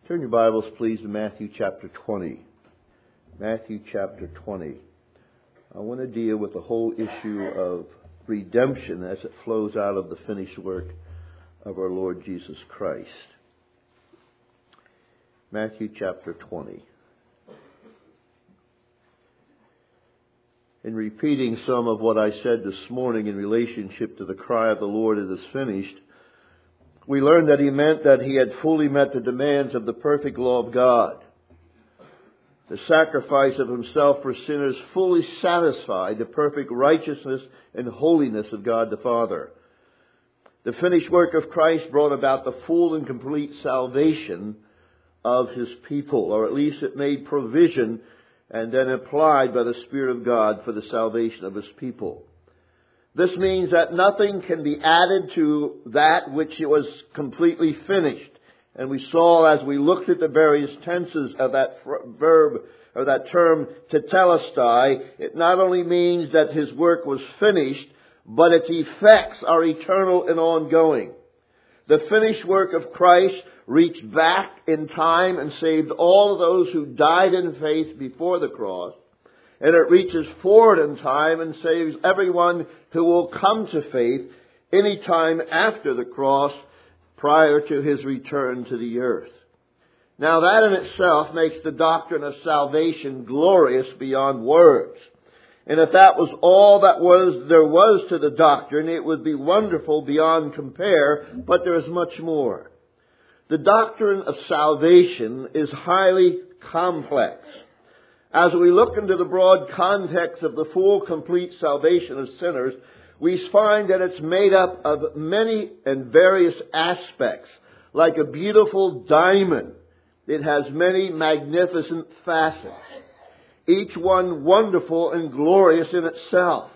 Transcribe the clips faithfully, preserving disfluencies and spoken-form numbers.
Turn your Bibles, please, to Matthew chapter twenty. Matthew chapter twenty. I want to deal with the whole issue of redemption as it flows out of the finished work of our Lord Jesus Christ. Matthew chapter twenty. In repeating some of what I said this morning in relationship to the cry of the Lord, "It is finished," we learned that he meant that he had fully met the demands of the perfect law of God. The sacrifice of himself for sinners fully satisfied the perfect righteousness and holiness of God the Father. The finished work of Christ brought about the full and complete salvation of His people, or at least it made provision and then applied by the Spirit of God for the salvation of His people. This means that nothing can be added to that which was completely finished. And we saw as we looked at the various tenses of that verb, or that term, tetelestai, it not only means that His work was finished, but its effects are eternal and ongoing. The finished work of Christ reached back in time and saved all of those who died in faith before the cross. And it reaches forward in time and saves everyone who will come to faith any time after the cross, prior to His return to the earth. Now that in itself makes the doctrine of salvation glorious beyond words. And if that was all that was there was to the doctrine, it would be wonderful beyond compare, but there is much more. The doctrine of salvation is highly complex. As we look into the broad context of the full, complete salvation of sinners, we find that it's made up of many and various aspects. Like a beautiful diamond, it has many magnificent facets, each one wonderful and glorious in itself.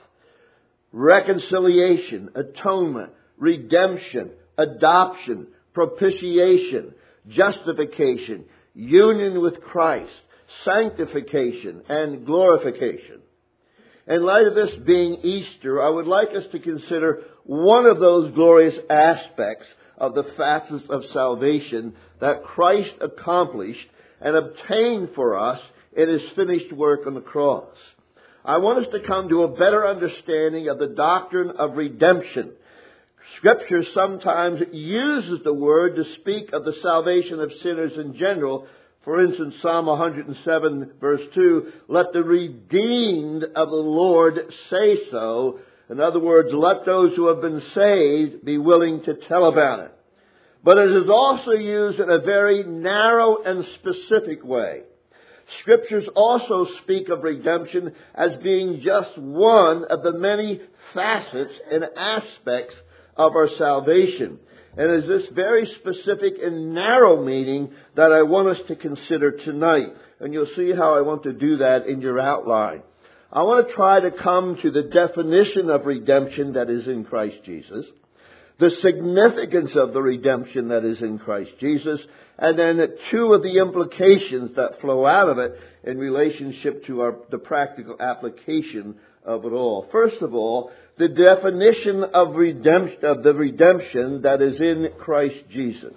Reconciliation, atonement, redemption, adoption, propitiation, justification, union with Christ, sanctification, and glorification. In light of this being Easter, I would like us to consider one of those glorious aspects of the facets of salvation that Christ accomplished and obtained for us in His finished work on the cross. I want us to come to a better understanding of the doctrine of redemption. Scripture sometimes uses the word to speak of the salvation of sinners in general. For instance, Psalm one hundred seven verse two, "Let the redeemed of the Lord say so." In other words, let those who have been saved be willing to tell about it. But it is also used in a very narrow and specific way. Scriptures also speak of redemption as being just one of the many facets and aspects of our salvation. And it is this very specific and narrow meaning that I want us to consider tonight. And you'll see how I want to do that in your outline. I want to try to come to the definition of redemption that is in Christ Jesus, the significance of the redemption that is in Christ Jesus, and then two of the implications that flow out of it in relationship to our, the practical application of it all. First of all, the definition of redemption, of the redemption that is in Christ Jesus.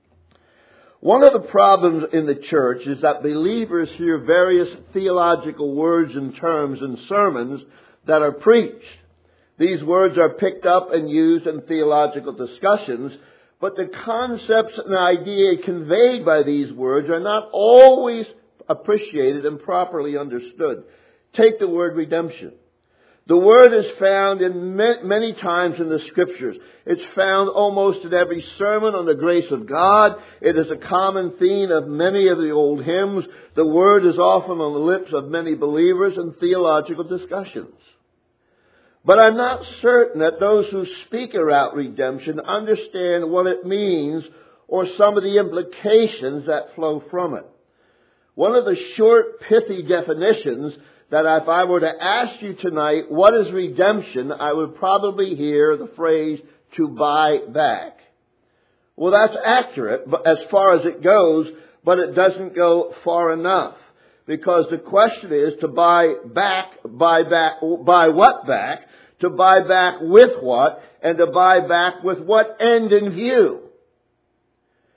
One of the problems in the church is that believers hear various theological words and terms in sermons that are preached. These words are picked up and used in theological discussions, but the concepts and idea conveyed by these words are not always appreciated and properly understood. Take the word redemption. The word is found in many times in the Scriptures. It's found almost in every sermon on the grace of God. It is a common theme of many of the old hymns. The word is often on the lips of many believers in theological discussions. But I'm not certain that those who speak about redemption understand what it means or some of the implications that flow from it. One of the short, pithy definitions that if I were to ask you tonight, what is redemption, I would probably hear the phrase, to buy back. Well, that's accurate as far as it goes, but it doesn't go far enough. Because the question is to buy back, buy back, buy what back, to buy back with what, and to buy back with what end in view.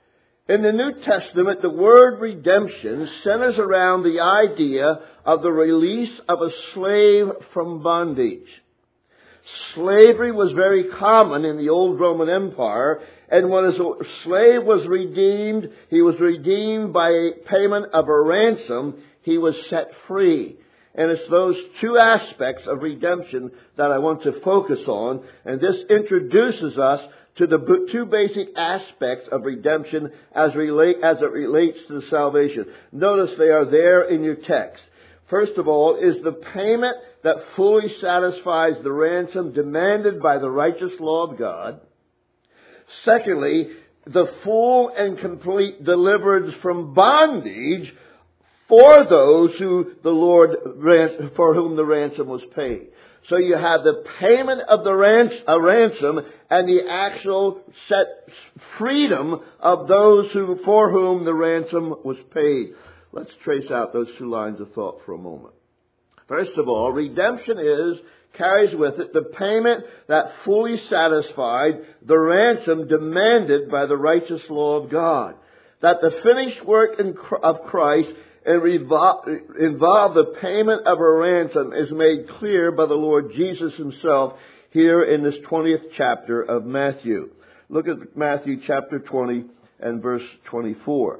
In the New Testament, the word redemption centers around the idea of the release of a slave from bondage. Slavery was very common in the old Roman Empire, and when a slave was redeemed, he was redeemed by payment of a ransom. He was set free. And it's those two aspects of redemption that I want to focus on, and this introduces us to the two basic aspects of redemption as, relate, as it relates to salvation. Notice they are there in your text. First of all, is the payment that fully satisfies the ransom demanded by the righteous law of God. Secondly, the full and complete deliverance from bondage for those who the Lord, for whom the ransom was paid. So you have the payment of the ransom, a ransom and the actual set freedom of those who, for whom the ransom was paid. Let's trace out those two lines of thought for a moment. First of all, redemption is, carries with it the payment that fully satisfied the ransom demanded by the righteous law of God. That the finished work of Christ involve the payment of a ransom is made clear by the Lord Jesus Himself here in this twentieth chapter of Matthew. Look at Matthew chapter twenty and verse twenty-four.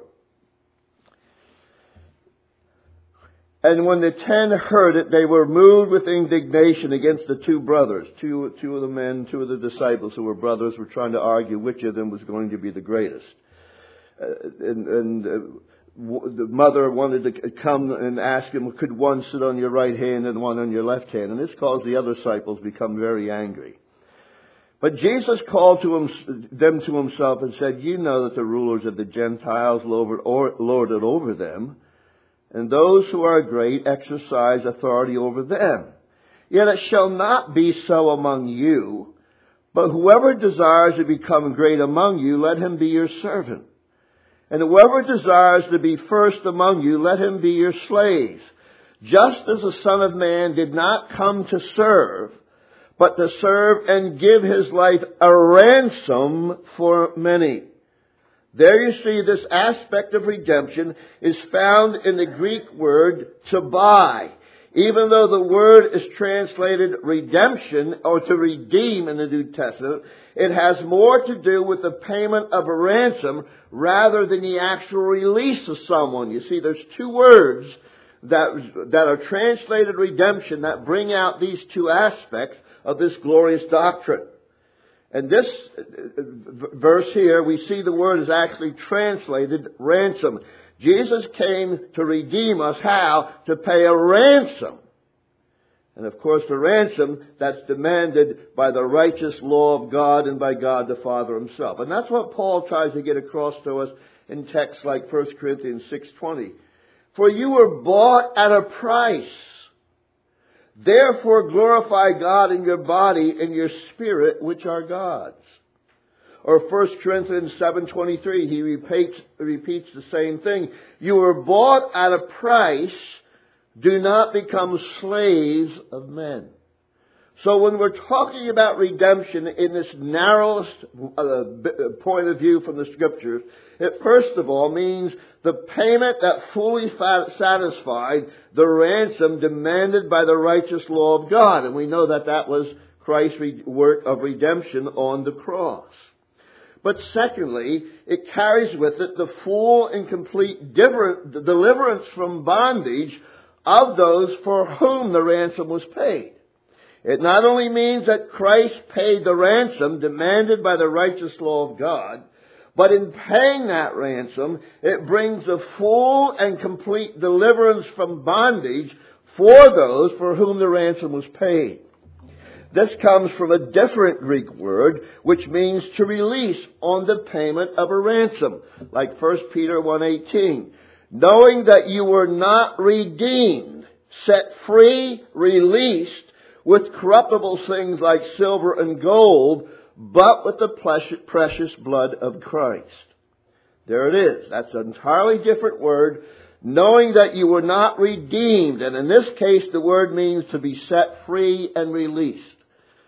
And when the ten heard it, they were moved with indignation against the two brothers. Two, two of the men, two of the disciples who were brothers were trying to argue which of them was going to be the greatest. Uh, and... and uh, the mother wanted to come and ask him, could one sit on your right hand and one on your left hand? And this caused the other disciples to become very angry. But Jesus called to him, them to Himself and said, you know that the rulers of the Gentiles lord it over them, and those who are great exercise authority over them. Yet it shall not be so among you, but whoever desires to become great among you, let him be your servant. And whoever desires to be first among you, let him be your slave. Just as the Son of Man did not come to serve, but to serve and give His life a ransom for many. There you see this aspect of redemption is found in the Greek word to buy. Even though the word is translated redemption or to redeem in the New Testament, it has more to do with the payment of a ransom rather than the actual release of someone. You see, there's two words that, that are translated redemption that bring out these two aspects of this glorious doctrine. And this verse here, we see the word is actually translated ransom. Jesus came to redeem us. How? To pay a ransom. And of course the ransom that's demanded by the righteous law of God and by God the Father Himself. And that's what Paul tries to get across to us in texts like First Corinthians six twenty. For you were bought at a price. Therefore glorify God in your body and your spirit, which are God's. Or First Corinthians seven twenty-three, he repeats, repeats the same thing. You were bought at a price. Do not become slaves of men. So when we're talking about redemption in this narrowest uh, point of view from the Scriptures, it first of all means the payment that fully satisfied the ransom demanded by the righteous law of God. And we know that that was Christ's work of redemption on the cross. But secondly, it carries with it the full and complete deliverance from bondage of those for whom the ransom was paid. It not only means that Christ paid the ransom demanded by the righteous law of God, but in paying that ransom, it brings a full and complete deliverance from bondage for those for whom the ransom was paid. This comes from a different Greek word, which means to release on the payment of a ransom, like First Peter one eighteen. Knowing that you were not redeemed, set free, released with corruptible things like silver and gold, but with the precious blood of Christ. There it is. That's an entirely different word. Knowing that you were not redeemed. And in this case, the word means to be set free and released.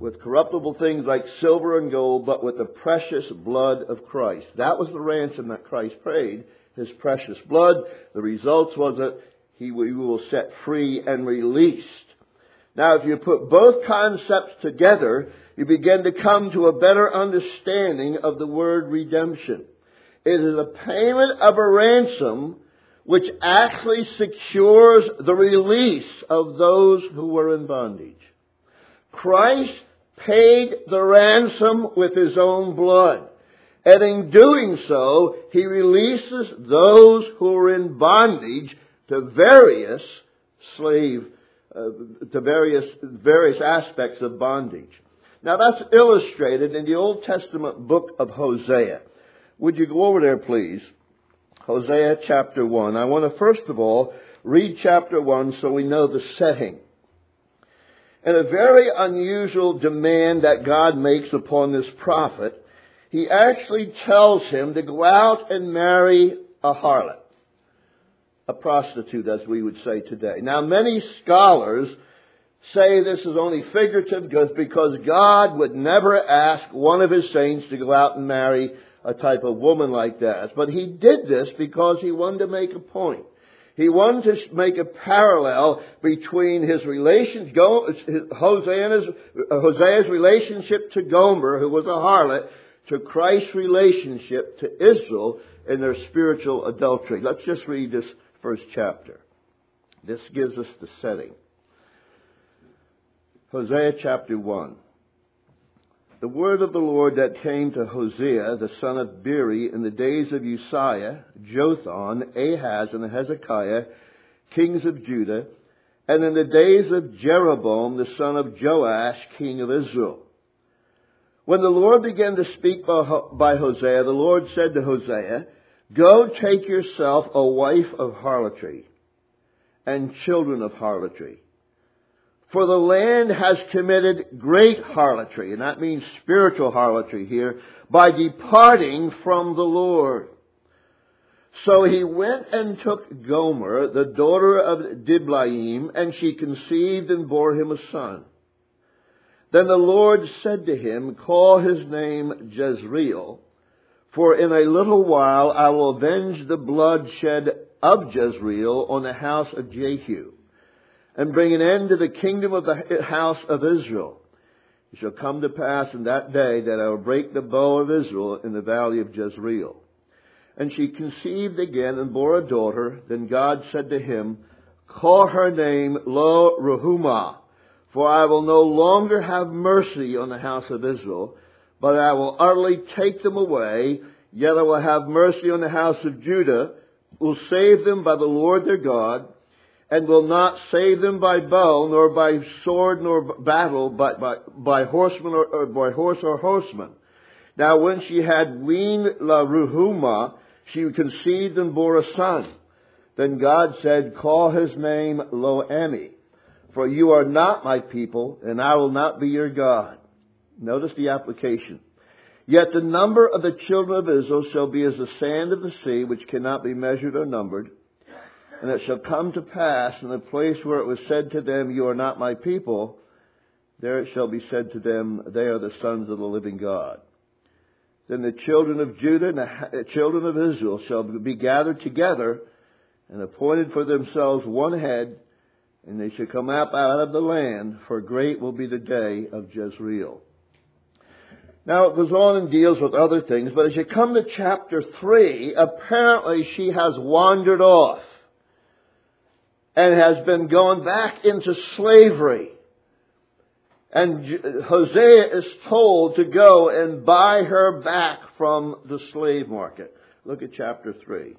with corruptible things like silver and gold, but with the precious blood of Christ. That was the ransom that Christ paid, His precious blood. The result was that He we will set free and released. Now, if you put both concepts together, you begin to come to a better understanding of the word redemption. It is a payment of a ransom which actually secures the release of those who were in bondage. Christ paid the ransom with His own blood. And in doing so, He releases those who are in bondage to various slave, uh, to various, various aspects of bondage. Now that's illustrated in the Old Testament book of Hosea. Would you go over there, please? Hosea chapter one. I want to first of all read chapter one so we know the setting. And a very unusual demand that God makes upon this prophet, He actually tells him to go out and marry a harlot. A prostitute, as we would say today. Now, many scholars say this is only figurative because God would never ask one of His saints to go out and marry a type of woman like that. But He did this because He wanted to make a point. He wanted to make a parallel between his relation, Hosea's, Hosea's relationship to Gomer, who was a harlot, to Christ's relationship to Israel in their spiritual adultery. Let's just read this first chapter. This gives us the setting. Hosea chapter one. The word of the Lord that came to Hosea, the son of Beeri, in the days of Uzziah, Jotham, Ahaz, and Hezekiah, kings of Judah, and in the days of Jeroboam, the son of Joash, king of Israel. When the Lord began to speak by Hosea, the Lord said to Hosea, "Go take yourself a wife of harlotry and children of harlotry. For the land has committed great harlotry," and that means spiritual harlotry here, "by departing from the Lord." So he went and took Gomer, the daughter of Diblaim, and she conceived and bore him a son. Then the Lord said to him, "Call his name Jezreel, for in a little while I will avenge the bloodshed of Jezreel on the house of Jehu, and bring an end to the kingdom of the house of Israel. It shall come to pass in that day that I will break the bow of Israel in the valley of Jezreel." And she conceived again and bore a daughter. Then God said to him, "Call her name Lo Ruhumah, for I will no longer have mercy on the house of Israel, but I will utterly take them away. Yet I will have mercy on the house of Judah, will save them by the Lord their God, and will not save them by bow, nor by sword, nor battle, but by, by horseman or, or by horse or horseman." Now when she had weaned La Ruhumah, she conceived and bore a son. Then God said, "Call his name Lo-Ami, for you are not my people, and I will not be your God." Notice the application. "Yet the number of the children of Israel shall be as the sand of the sea, which cannot be measured or numbered. And it shall come to pass in the place where it was said to them, 'You are not my people,' there it shall be said to them, 'They are the sons of the living God.' Then the children of Judah and the children of Israel shall be gathered together and appointed for themselves one head, and they shall come up out of the land, for great will be the day of Jezreel." Now it goes on and deals with other things, but as you come to chapter three, apparently she has wandered off and has been going back into slavery. And Hosea is told to go and buy her back from the slave market. Look at chapter three.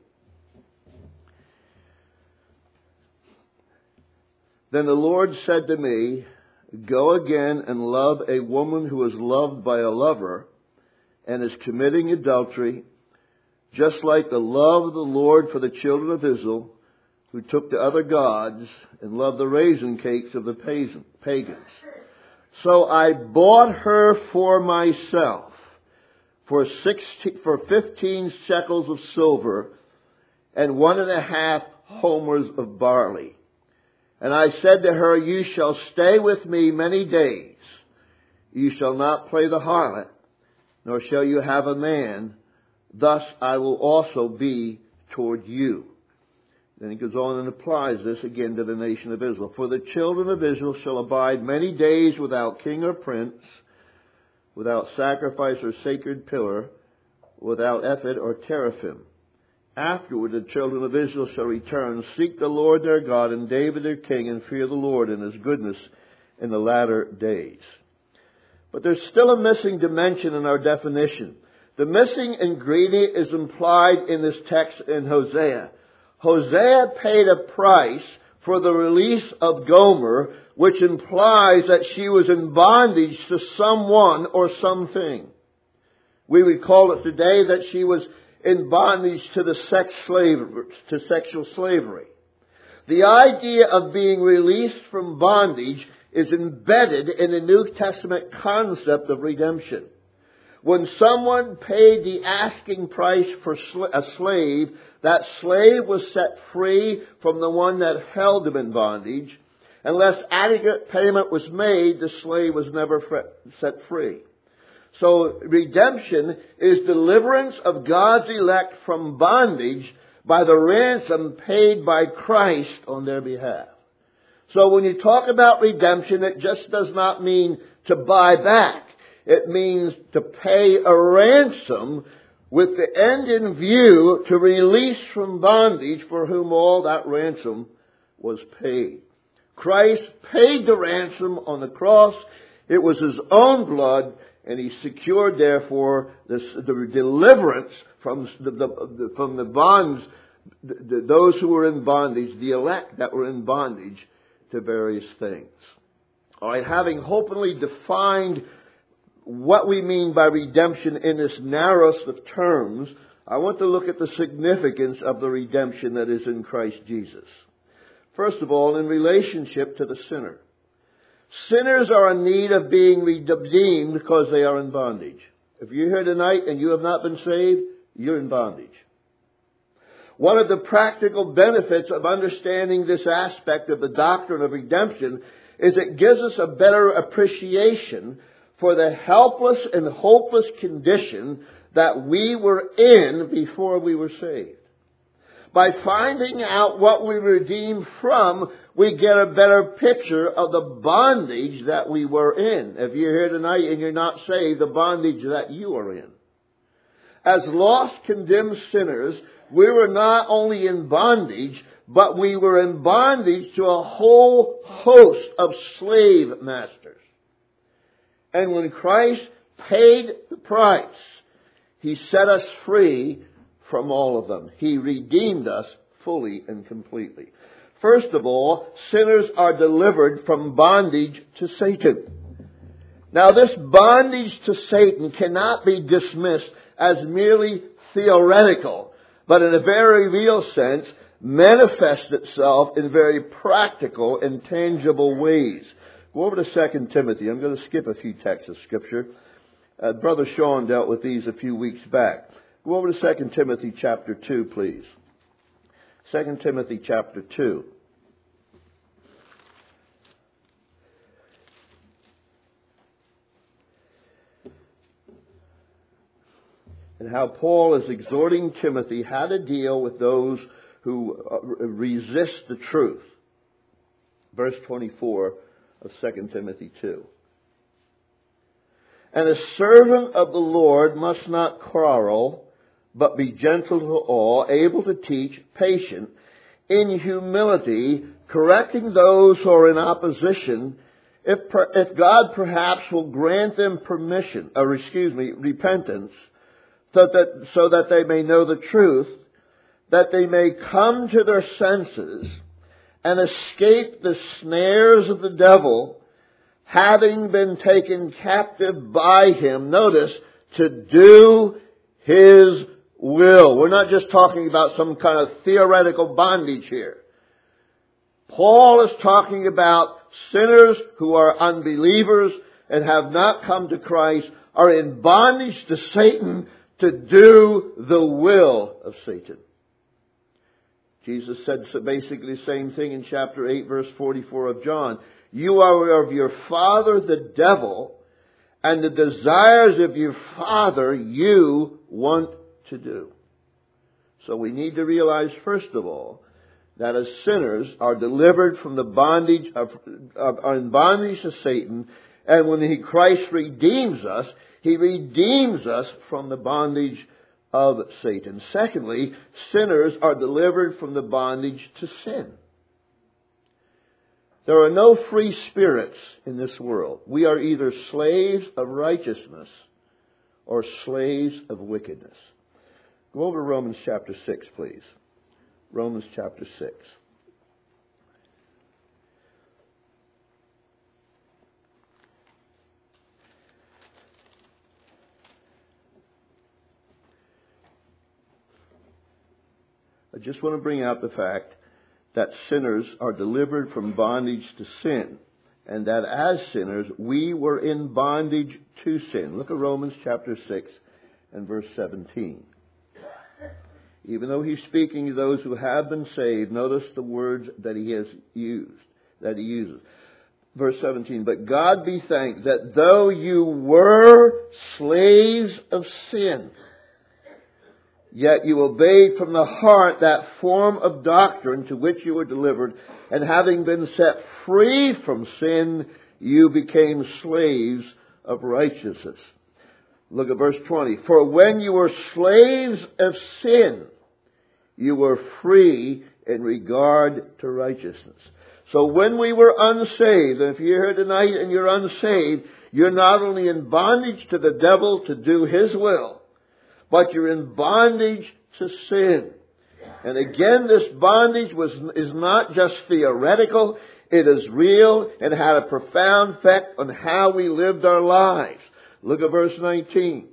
"Then the Lord said to me, 'Go again and love a woman who is loved by a lover and is committing adultery, just like the love of the Lord for the children of Israel, who took to other gods and loved the raisin cakes of the pagans. So I bought her for myself for sixteen, for fifteen shekels of silver and one and a half homers of barley. And I said to her, 'You shall stay with me many days. You shall not play the harlot, nor shall you have a man. Thus I will also be toward you. Then he goes on and applies this again to the nation of Israel. For the children of Israel shall abide many days without king or prince, without sacrifice or sacred pillar, without ephod or teraphim. Afterward the children of Israel shall return, seek the Lord their God and David their king, and fear the Lord and His goodness in the latter days. But there's still a missing dimension in our definition. The missing ingredient is implied in this text in Hosea. Hosea paid a price for the release of Gomer, which implies that she was in bondage to someone or something. We would call it today that she was in bondage to the sex slave, to sexual slavery. The idea of being released from bondage is embedded in the New Testament concept of redemption. When someone paid the asking price for a slave, that slave was set free from the one that held him in bondage. Unless adequate payment was made, the slave was never set free. So redemption is deliverance of God's elect from bondage by the ransom paid by Christ on their behalf. So when you talk about redemption, it just does not mean to buy back. It means to pay a ransom with the end in view to release from bondage for whom all that ransom was paid. Christ paid the ransom on the cross. It was His own blood, and He secured, therefore, this, the deliverance from the, the, from the bonds, the, those who were in bondage, the elect that were in bondage to various things. All right, having hopefully defined what we mean by redemption in this narrowest of terms, I want to look at the significance of the redemption that is in Christ Jesus. First of all, in relationship to the sinner. Sinners are in need of being redeemed because they are in bondage. If you're here tonight and you have not been saved, you're in bondage. One of the practical benefits of understanding this aspect of the doctrine of redemption is it gives us a better appreciation for the helpless and hopeless condition that we were in before we were saved. By finding out what we were redeemed from, we get a better picture of the bondage that we were in. If you're here tonight and you're not saved, the bondage that you are in. As lost, condemned sinners, we were not only in bondage, but we were in bondage to a whole host of slave masters. And when Christ paid the price, He set us free from all of them. He redeemed us fully and completely. First of all, sinners are delivered from bondage to Satan. Now, this bondage to Satan cannot be dismissed as merely theoretical, but in a very real sense manifests itself in very practical and tangible ways. Go over to Second Timothy. I'm going to skip a few texts of Scripture. Uh, Brother Sean dealt with these a few weeks back. Go over to Second Timothy chapter two, please. Second Timothy chapter two. And how Paul is exhorting Timothy how to deal with those who resist the truth. Verse twenty-four of Second Timothy two. And a servant of the Lord must not quarrel, but be gentle to all, able to teach, patient, in humility, correcting those who are in opposition, if, if God perhaps will grant them permission, or excuse me, repentance, so that, so that they may know the truth, that they may come to their senses and escape the snares of the devil, having been taken captive by him, notice, to do his will. We're not just talking about some kind of theoretical bondage here. Paul is talking about sinners who are unbelievers and have not come to Christ, are in bondage to Satan to do the will of Satan. Jesus said basically the same thing in chapter eight, verse forty-four of John. You are of your father the devil, and the desires of your father you want to do. So we need to realize, first of all, that as sinners are delivered from the bondage of, of, are in bondage to Satan, and when he, Christ redeems us, He redeems us from the bondage of Satan. Secondly, sinners are delivered from the bondage to sin. There are no free spirits in this world. We are either slaves of righteousness or slaves of wickedness. Go over to Romans chapter six, please. Romans chapter six. I just want to bring out the fact that sinners are delivered from bondage to sin, and that as sinners we were in bondage to sin. Look at Romans chapter six and verse seventeen. Even though he's speaking to those who have been saved, notice the words that he has used, that he uses. Verse seventeen, but God be thanked that though you were slaves of sin, yet you obeyed from the heart that form of doctrine to which you were delivered, and having been set free from sin, you became slaves of righteousness. Look at verse twenty. For when you were slaves of sin, you were free in regard to righteousness. So when we were unsaved, and if you're here tonight and you're unsaved, you're not only in bondage to the devil to do his will, but you're in bondage to sin. And again, this bondage was is not just theoretical, it is real and had a profound effect on how we lived our lives. Look at verse nineteen.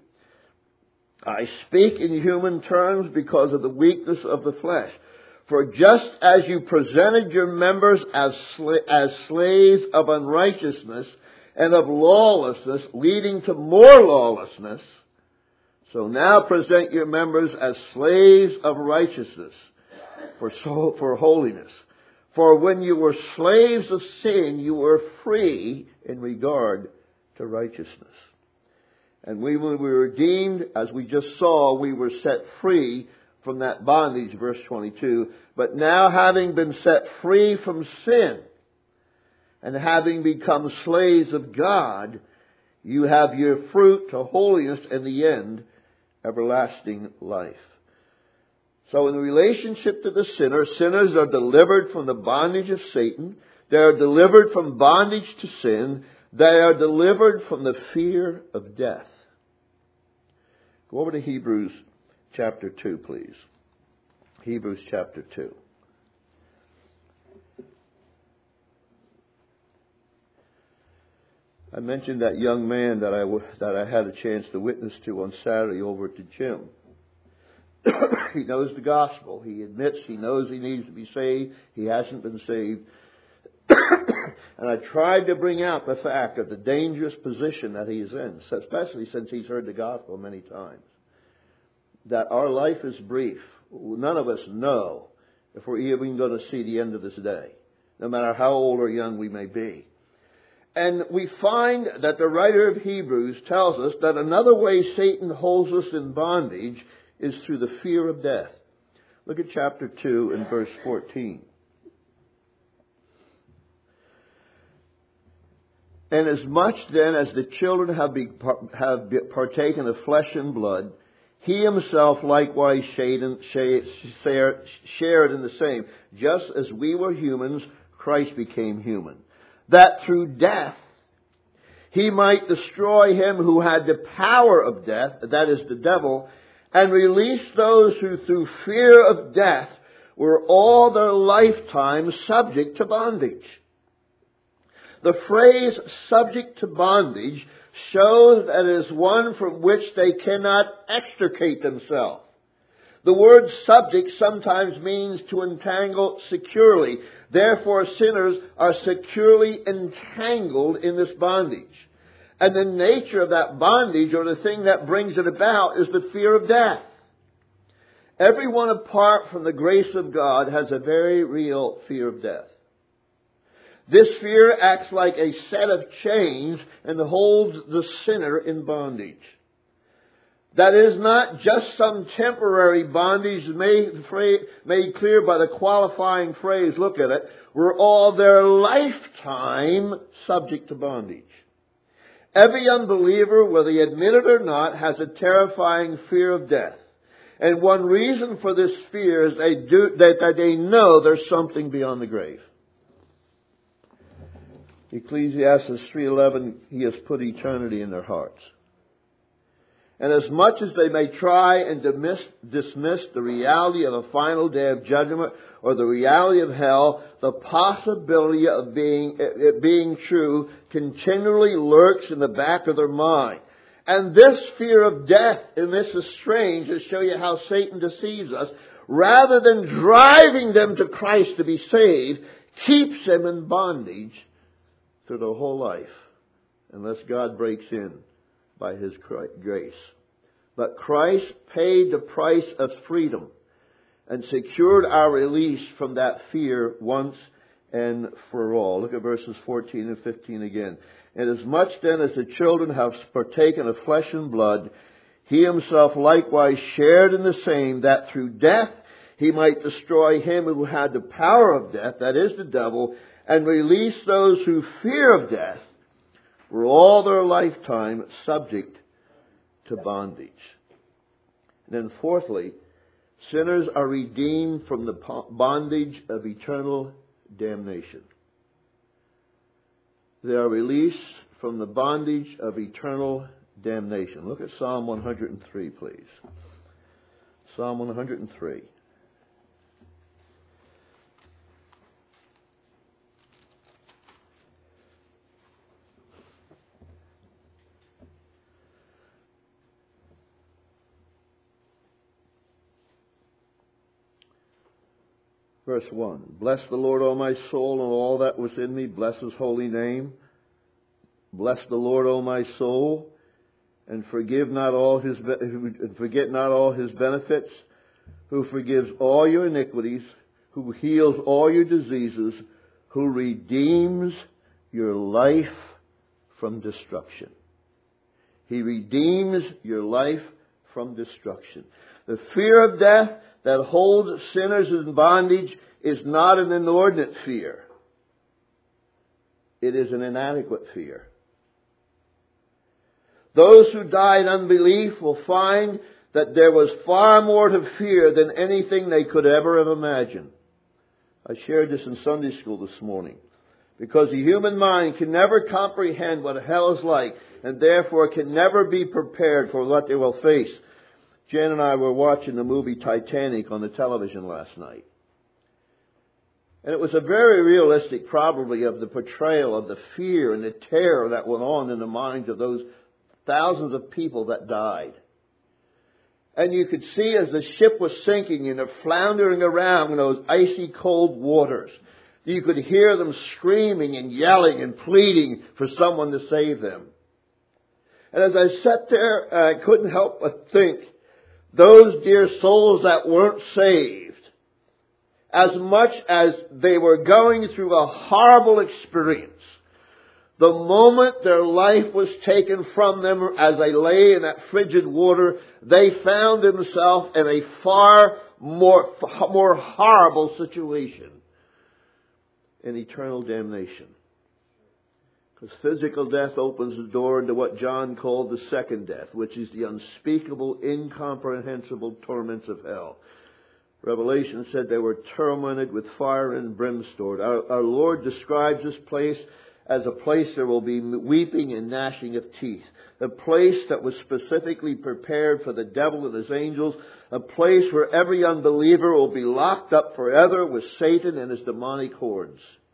I speak in human terms because of the weakness of the flesh. For just as you presented your members as, sla- as slaves of unrighteousness and of lawlessness, leading to more lawlessness, so now present your members as slaves of righteousness for, so, for holiness. For when you were slaves of sin, you were free in regard to righteousness. And we, when we were redeemed, as we just saw, we were set free from that bondage, verse twenty-two. But now having been set free from sin and having become slaves of God, you have your fruit to holiness and the end, everlasting life. So in relationship to the sinner, sinners are delivered from the bondage of Satan. They are delivered from bondage to sin. They are delivered from the fear of death. Go over to Hebrews chapter two, please. Hebrews chapter two. I mentioned that young man that I, that I had a chance to witness to on Saturday over at the gym. He knows the gospel. He admits he knows he needs to be saved. He hasn't been saved. And I tried to bring out the fact of the dangerous position that he's in, especially since he's heard the gospel many times. That our life is brief. None of us know if we're even going to see the end of this day, no matter how old or young we may be. And we find that the writer of Hebrews tells us that another way Satan holds us in bondage is through the fear of death. Look at chapter two and verse fourteen. And as much then as the children have, be, have partaken of flesh and blood, he himself likewise shared in, shared, shared in the same. Just as we were humans, Christ became human. That through death he might destroy him who had the power of death, that is the devil, and release those who through fear of death were all their lifetime subject to bondage. The phrase subject to bondage shows that it is one from which they cannot extricate themselves. The word subject sometimes means to entangle securely. Therefore, sinners are securely entangled in this bondage. And the nature of that bondage, or the thing that brings it about, is the fear of death. Everyone apart from the grace of God has a very real fear of death. This fear acts like a set of chains and holds the sinner in bondage. That is not just some temporary bondage made, made clear by the qualifying phrase, look at it, we're all their lifetime subject to bondage. Every unbeliever, whether he admit it or not, has a terrifying fear of death. And one reason for this fear is they do, that, that they know there's something beyond the grave. Ecclesiastes three eleven, He has put eternity in their hearts. And as much as they may try and dismiss, dismiss the reality of a final day of judgment or the reality of hell, the possibility of being, it being true continually lurks in the back of their mind. And this fear of death, and this is strange to show you how Satan deceives us, rather than driving them to Christ to be saved, keeps them in bondage through their whole life, unless God breaks in by His grace. But Christ paid the price of freedom and secured our release from that fear once and for all. Look at verses fourteen and fifteen again. And as much then as the children have partaken of flesh and blood, He Himself likewise shared in the same, that through death He might destroy him who had the power of death, that is the devil, and release those who fear of death were all their lifetime subject to bondage. And then fourthly, sinners are redeemed from the bondage of eternal damnation. They are released from the bondage of eternal damnation. Look at Psalm one hundred three, please. Psalm one hundred three. Verse one, bless the Lord, O my soul, and all that was in me. Bless His holy name. Bless the Lord, O my soul, and forgive not all His, and forget not all His benefits, who forgives all your iniquities, who heals all your diseases, who redeems your life from destruction. He redeems your life from destruction. The fear of death that holds sinners in bondage is not an inordinate fear. It is an inadequate fear. Those who die in unbelief will find that there was far more to fear than anything they could ever have imagined. I shared this in Sunday school this morning. Because the human mind can never comprehend what hell is like, and therefore can never be prepared for what they will face. Jan and I were watching the movie Titanic on the television last night. And it was a very realistic, probably, of the portrayal of the fear and the terror that went on in the minds of those thousands of people that died. And you could see as the ship was sinking and they're floundering around in those icy cold waters, you could hear them screaming and yelling and pleading for someone to save them. And as I sat there, I couldn't help but think, those dear souls that weren't saved, as much as they were going through a horrible experience, the moment their life was taken from them as they lay in that frigid water, they found themselves in a far more, more horrible situation. In eternal damnation. Because physical death opens the door into what John called the second death, which is the unspeakable, incomprehensible torments of hell. Revelation said they were tormented with fire and brimstone. Our, our Lord describes this place as a place there will be weeping and gnashing of teeth. A place that was specifically prepared for the devil and his angels. A place where every unbeliever will be locked up forever with Satan and his demonic hordes.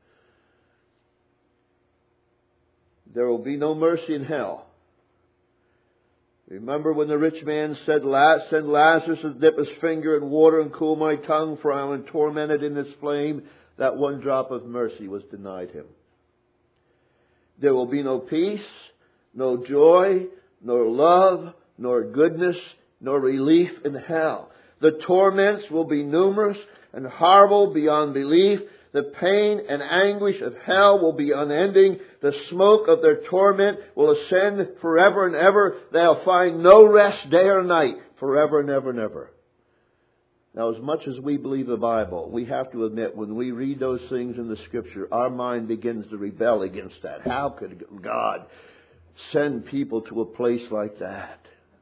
There will be no mercy in hell. Remember when the rich man said, send Lazarus to dip his finger in water and cool my tongue, for I am tormented in this flame. That one drop of mercy was denied him. There will be no peace, no joy, nor love, nor goodness, nor relief in hell. The torments will be numerous and horrible beyond belief. The pain and anguish of hell will be unending. The smoke of their torment will ascend forever and ever. They'll find no rest day or night, forever and ever and ever. Now, as much as we believe the Bible, we have to admit when we read those things in the Scripture, our mind begins to rebel against that. How could God send people to a place like that?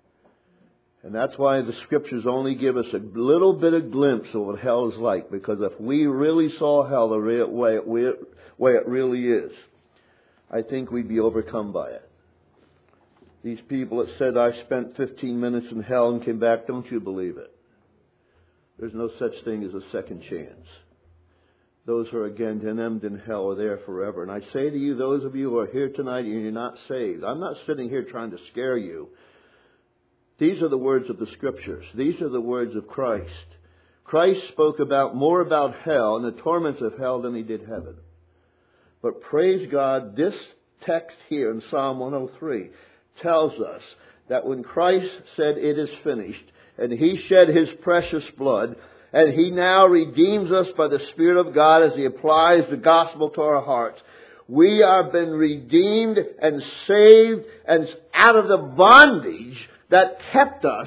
And that's why the Scriptures only give us a little bit of glimpse of what hell is like. Because if we really saw hell the real way it, way it really is, I think we'd be overcome by it. These people that said, I spent fifteen minutes in hell and came back, don't you believe it? There's no such thing as a second chance. Those who are again condemned in hell are there forever. And I say to you, those of you who are here tonight and you're not saved, I'm not sitting here trying to scare you. These are the words of the Scriptures. These are the words of Christ. Christ spoke about more about hell and the torments of hell than He did heaven. But praise God, this text here in Psalm one oh three tells us that when Christ said it is finished, and He shed His precious blood, and He now redeems us by the Spirit of God as He applies the gospel to our hearts, we have been redeemed and saved and out of the bondage that kept us.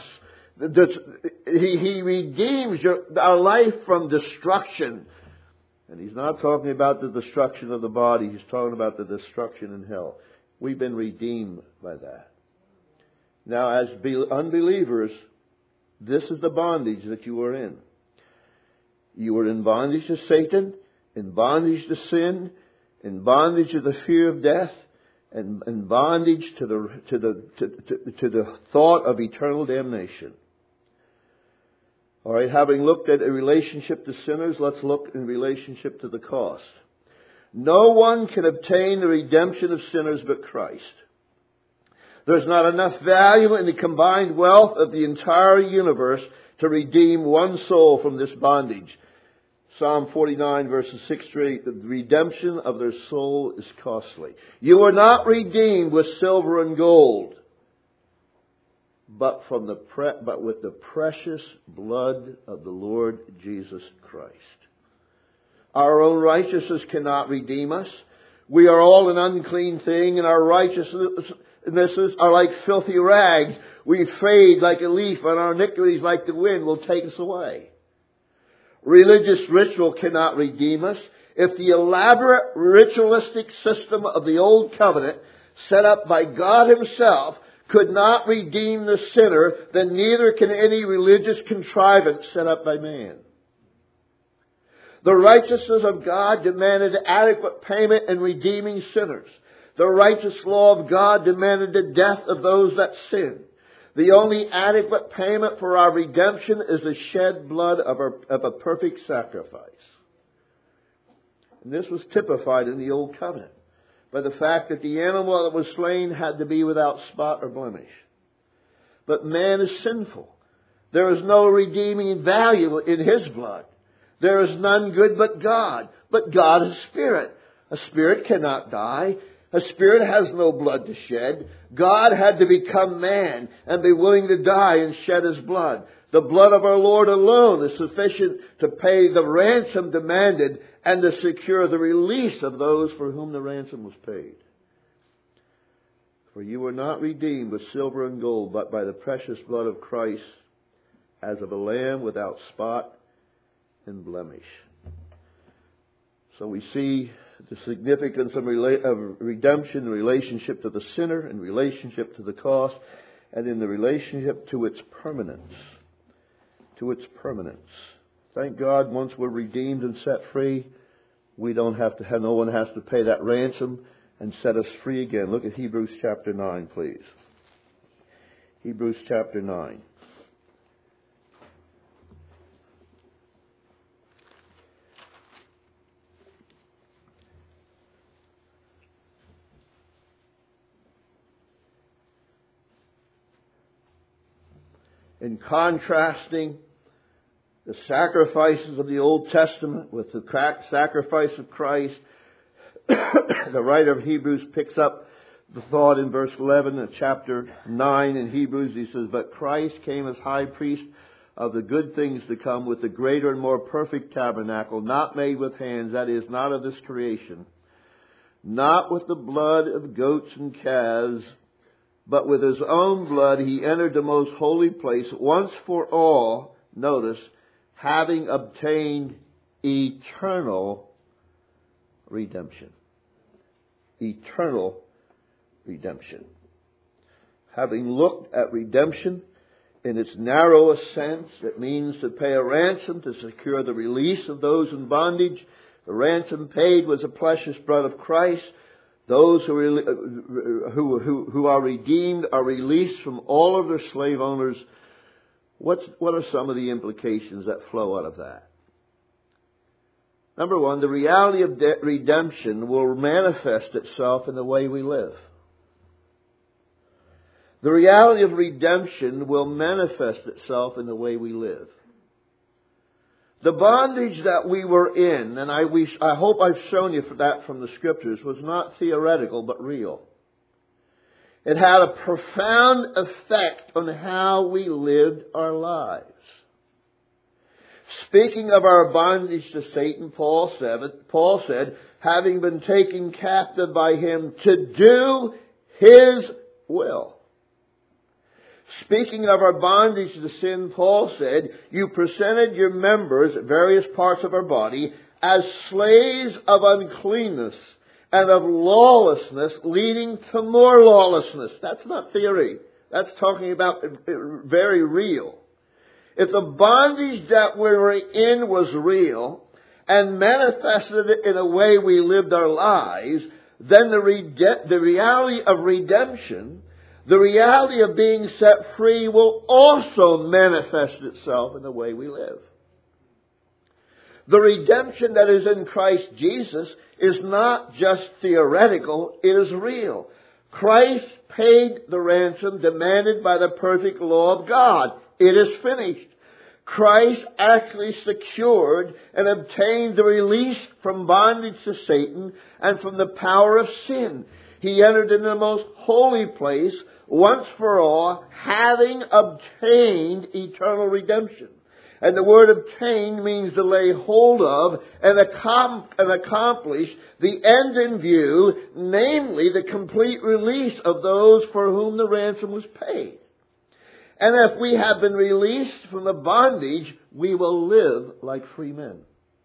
He, he redeems your, our life from destruction. And He's not talking about the destruction of the body. He's talking about the destruction in hell. We've been redeemed by that. Now, as unbelievers, this is the bondage that you are in. You were in bondage to Satan, in bondage to sin, in bondage to the fear of death, and in bondage to the to the to, to, to the thought of eternal damnation. All right, having looked at a relationship to sinners, let's look in relationship to the cost. No one can obtain the redemption of sinners but Christ. There's not enough value in the combined wealth of the entire universe to redeem one soul from this bondage. Psalm forty-nine verses six to eight, the redemption of their soul is costly. You are not redeemed with silver and gold, but from the pre- but with the precious blood of the Lord Jesus Christ. Our own righteousness cannot redeem us. We are all an unclean thing, and our righteousnesses are like filthy rags. We fade like a leaf, and our iniquities like the wind will take us away. Religious ritual cannot redeem us. If the elaborate ritualistic system of the Old Covenant set up by God Himself could not redeem the sinner, then neither can any religious contrivance set up by man. The righteousness of God demanded adequate payment in redeeming sinners. The righteous law of God demanded the death of those that sin. The only adequate payment for our redemption is the shed blood of, our, of a perfect sacrifice. And this was typified in the Old Covenant by the fact that the animal that was slain had to be without spot or blemish. But man is sinful. There is no redeeming value in His blood. There is none good but God. But God is spirit. A spirit cannot die. A spirit has no blood to shed. God had to become man and be willing to die and shed His blood. The blood of our Lord alone is sufficient to pay the ransom demanded and to secure the release of those for whom the ransom was paid. For you were not redeemed with silver and gold, but by the precious blood of Christ, as of a lamb without spot and blemish. So we see the significance of, rela- of redemption in relationship to the sinner, in relationship to the cost, and in the relationship to its permanence. To its permanence. Thank God, once we're redeemed and set free, we don't have to have, no one has to pay that ransom and set us free again. Look at Hebrews chapter nine, please. Hebrews chapter nine. In contrasting the sacrifices of the Old Testament with the sacrifice of Christ, the writer of Hebrews picks up the thought in verse eleven of chapter nine in Hebrews. He says, but Christ came as high priest of the good things to come with the greater and more perfect tabernacle, not made with hands, that is, not of this creation, not with the blood of goats and calves, but with His own blood He entered the most holy place once for all, notice, having obtained eternal redemption. Eternal redemption. Having looked at redemption in its narrowest sense, it means to pay a ransom to secure the release of those in bondage. The ransom paid was the precious blood of Christ. Those who, are, who, who, who are redeemed are released from all of their slave owners. What's, what are some of the implications that flow out of that? Number one, the reality of de- redemption will manifest itself in the way we live. The reality of redemption will manifest itself in the way we live. The bondage that we were in, and I, we, I hope I've shown you that from the Scriptures, was not theoretical but real. It had a profound effect on how we lived our lives. Speaking of our bondage to Satan, Paul said, Paul said, having been taken captive by him to do His will. Speaking of our bondage to sin, Paul said, you presented your members, various parts of our body, as slaves of uncleanness and of lawlessness, leading to more lawlessness. That's not theory. That's talking about very real. If the bondage that we were in was real and manifested it in a way we lived our lives, then the, rede- the reality of redemption, the reality of being set free, will also manifest itself in the way we live. The redemption that is in Christ Jesus is not just theoretical, it is real. Christ paid the ransom demanded by the perfect law of God. It is finished. Christ actually secured and obtained the release from bondage to Satan and from the power of sin. He entered into the most holy place once for all, having obtained eternal redemption. And the word obtain means to lay hold of and, accom- and accomplish the end in view, namely the complete release of those for whom the ransom was paid. And if we have been released from the bondage, we will live like free men.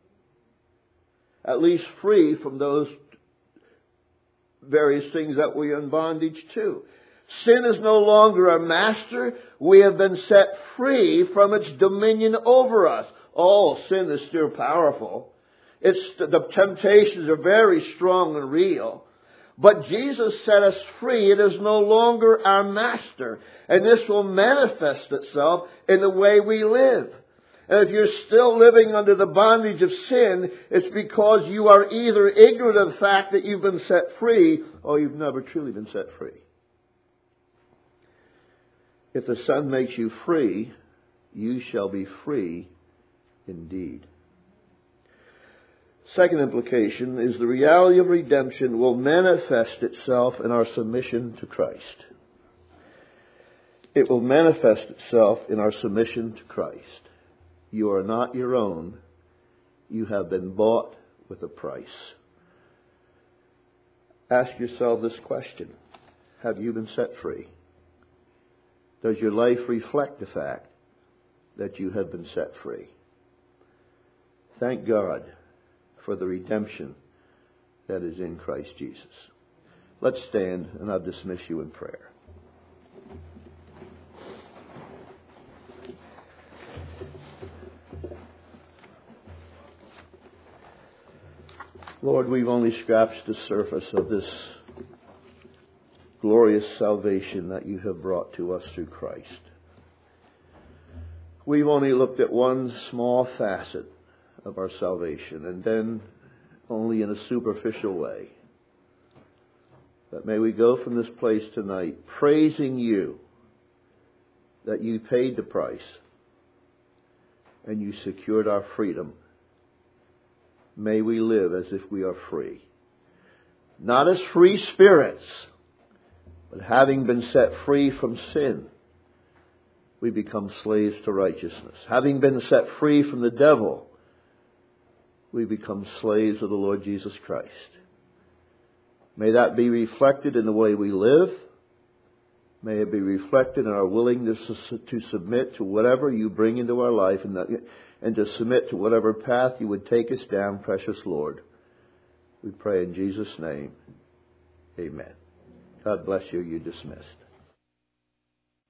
At least free from those various things that we are in bondage to. Sin is no longer our master. We have been set free from its dominion over us. Oh, sin is still powerful. It's, the temptations are very strong and real. But Jesus set us free. It is no longer our master. And this will manifest itself in the way we live. And if you're still living under the bondage of sin, it's because you are either ignorant of the fact that you've been set free, or you've never truly been set free. If the Son makes you free, you shall be free indeed. Second implication is the reality of redemption will manifest itself in our submission to Christ. It will manifest itself in our submission to Christ. You are not your own. You have been bought with a price. Ask yourself this question. Have you been set free? Does your life reflect the fact that you have been set free? Thank God for the redemption that is in Christ Jesus. Let's stand and I'll dismiss you in prayer. Lord, we've only scratched the surface of this glorious salvation that you have brought to us through Christ. We've only looked at one small facet of our salvation, and then only in a superficial way. But may we go from this place tonight praising you that you paid the price and you secured our freedom. May we live as if we are free. Not as free spirits, but having been set free from sin, we become slaves to righteousness. Having been set free from the devil, we become slaves of the Lord Jesus Christ. May that be reflected in the way we live. May it be reflected in our willingness to submit to whatever you bring into our life, and, that, and to submit to whatever path you would take us down, precious Lord. We pray in Jesus' name. Amen. God bless you. You're dismissed.